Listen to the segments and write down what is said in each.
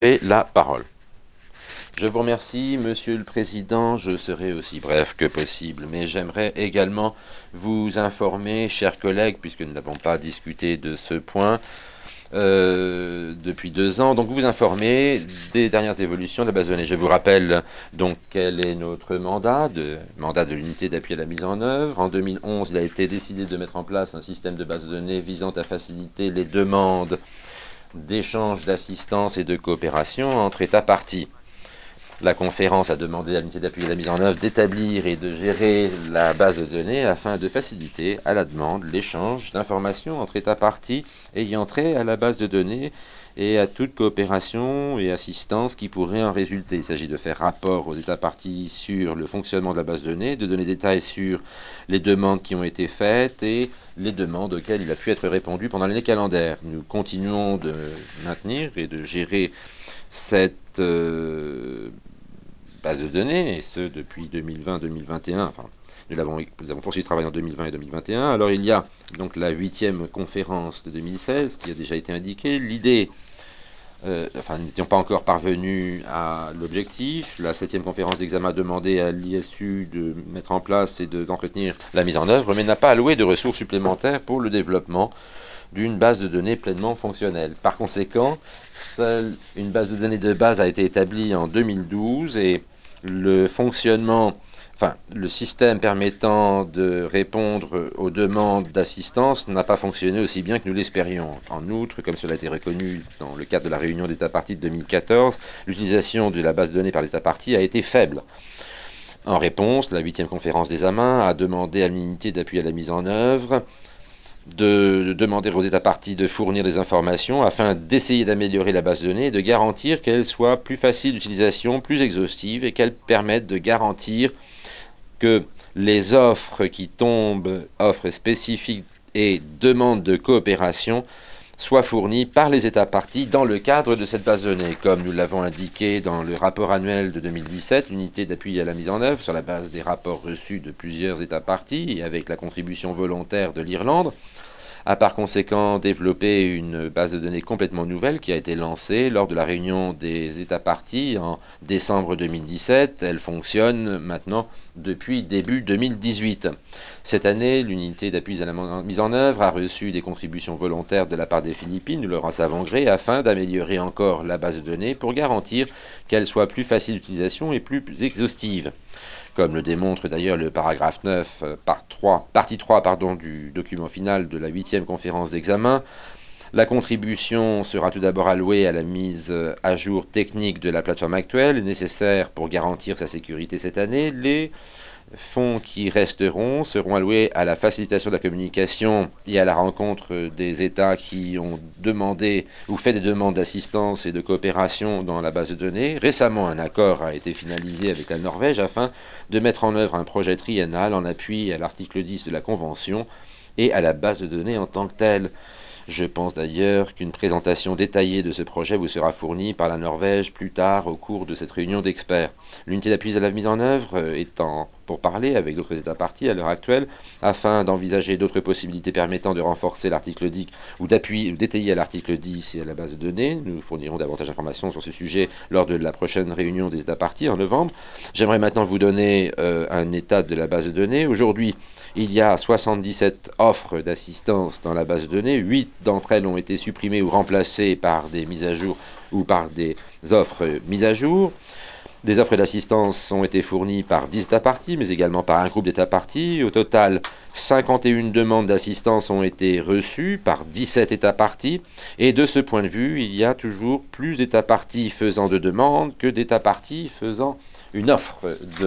Et la parole. Je vous remercie, Monsieur le Président. Je serai aussi bref que possible, mais j'aimerais également vous informer, chers collègues, puisque nous n'avons pas discuté de ce point depuis 2 ans, donc vous informer des dernières évolutions de la base de données. Je vous rappelle donc quel est notre mandat de l'unité d'appui à la mise en œuvre. En 2011, il a été décidé de mettre en place un système de base de données visant à faciliter les demandes d'échange d'assistance et de coopération entre États parties. La conférence a demandé à l'unité d'appui à la mise en œuvre d'établir et de gérer la base de données afin de faciliter, à la demande, l'échange d'informations entre États parties ayant trait à la base de données et à toute coopération et assistance qui pourrait en résulter. Il s'agit de faire rapport aux États parties sur le fonctionnement de la base de données, de donner des détails sur les demandes qui ont été faites et les demandes auxquelles il a pu être répondu pendant l'année calendaire. Nous continuons de maintenir et de gérer cette base de données, et ce depuis 2020-2021, enfin nous avons poursuivi ce travail en 2020 et 2021. Alors il y a donc la 8e conférence de 2016 qui a déjà été indiquée. L'idée, enfin nous n'étions pas encore parvenus à l'objectif. La 7e conférence d'examen a demandé à l'ISU de mettre en place et d'entretenir la mise en œuvre, mais n'a pas alloué de ressources supplémentaires pour le développement d'une base de données pleinement fonctionnelle. Par conséquent, seule une base de données de base a été établie en 2012 et le fonctionnement, enfin le système permettant de répondre aux demandes d'assistance n'a pas fonctionné aussi bien que nous l'espérions. En outre, comme cela a été reconnu dans le cadre de la réunion des États parties de 2014, l'utilisation de la base de données par les États parties a été faible. En réponse, la 8e conférence des AMA a demandé à l'unité d'appui à la mise en œuvre de demander aux États parties de fournir des informations afin d'essayer d'améliorer la base de données et de garantir qu'elle soit plus facile d'utilisation, plus exhaustive et qu'elle permette de garantir que les offres qui tombent, offres spécifiques et demandes de coopération, soient fournies par les États parties dans le cadre de cette base de données. Comme nous l'avons indiqué dans le rapport annuel de 2017, l'unité d'appui à la mise en œuvre sur la base des rapports reçus de plusieurs États parties et avec la contribution volontaire de l'Irlande, a par conséquent développé une base de données complètement nouvelle qui a été lancée lors de la réunion des États parties en décembre 2017. Elle fonctionne maintenant depuis début 2018. Cette année, l'unité d'appui à la mise en œuvre a reçu des contributions volontaires de la part des Philippines, nous leur en savons gré, afin d'améliorer encore la base de données pour garantir qu'elle soit plus facile d'utilisation et plus exhaustive, comme le démontre d'ailleurs le paragraphe 9, partie 3 pardon, du document final de la 8e conférence d'examen. La contribution sera tout d'abord allouée à la mise à jour technique de la plateforme actuelle, nécessaire pour garantir sa sécurité cette année. Les fonds qui resteront seront alloués à la facilitation de la communication et à la rencontre des États qui ont demandé ou fait des demandes d'assistance et de coopération dans la base de données. Récemment, un accord a été finalisé avec la Norvège afin de mettre en œuvre un projet triennal en appui à l'article 10 de la Convention et à la base de données en tant que telle. Je pense d'ailleurs qu'une présentation détaillée de ce projet vous sera fournie par la Norvège plus tard au cours de cette réunion d'experts. L'unité d'appui à la mise en œuvre étant pour parler avec d'autres États parties à l'heure actuelle afin d'envisager d'autres possibilités permettant de renforcer l'article 10 ou d'étayer à l'article 10 et à la base de données. Nous fournirons davantage d'informations sur ce sujet lors de la prochaine réunion des États parties en novembre. J'aimerais maintenant vous donner un état de la base de données. Aujourd'hui, il y a 77 offres d'assistance dans la base de données. 8 d'entre elles ont été supprimées ou remplacées par des mises à jour ou par des offres mises à jour. Des offres d'assistance ont été fournies par 10 États parties, mais également par un groupe d'États parties. Au total, 51 demandes d'assistance ont été reçues par 17 États parties. Et de ce point de vue, il y a toujours plus d'États parties faisant de demandes que d'États parties faisant une offre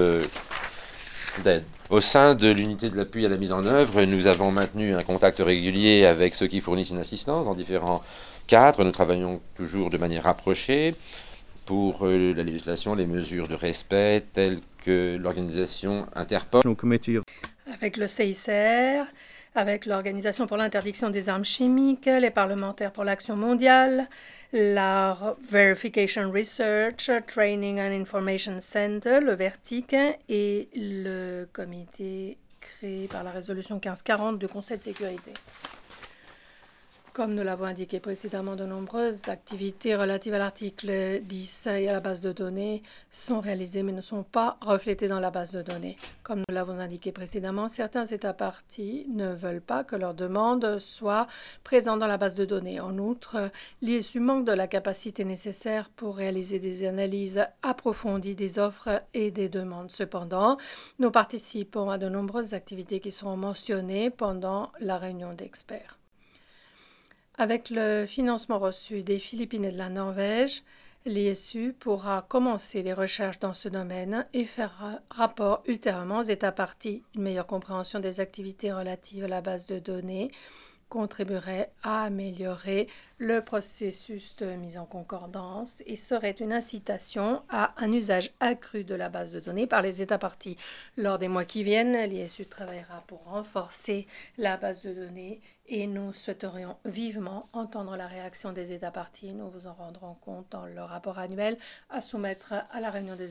d'aide. Au sein de l'unité de l'appui à la mise en œuvre, nous avons maintenu un contact régulier avec ceux qui fournissent une assistance dans différents cadres. Nous travaillons toujours de manière rapprochée pour la législation, les mesures de respect telles que l'organisation Interpol. Avec le CICR, avec l'Organisation pour l'interdiction des armes chimiques, les parlementaires pour l'action mondiale, la Verification Research, Training and Information Center, le VERTIC, et le comité créé par la résolution 1540 du Conseil de sécurité. Comme nous l'avons indiqué précédemment, de nombreuses activités relatives à l'article 10 et à la base de données sont réalisées mais ne sont pas reflétées dans la base de données. Comme nous l'avons indiqué précédemment, certains États parties ne veulent pas que leurs demandes soient présentes dans la base de données. En outre, l'ISU manque de la capacité nécessaire pour réaliser des analyses approfondies des offres et des demandes. Cependant, nous participons à de nombreuses activités qui seront mentionnées pendant la réunion d'experts. Avec le financement reçu des Philippines et de la Norvège, l'ISU pourra commencer les recherches dans ce domaine et faire rapport ultérieurement aux États parties. Une meilleure compréhension des activités relatives à la base de données contribuerait à améliorer le processus de mise en concordance et serait une incitation à un usage accru de la base de données par les États parties. Lors des mois qui viennent, l'ISU travaillera pour renforcer la base de données et nous souhaiterions vivement entendre la réaction des États parties. Nous vous en rendrons compte dans le rapport annuel à soumettre à la réunion des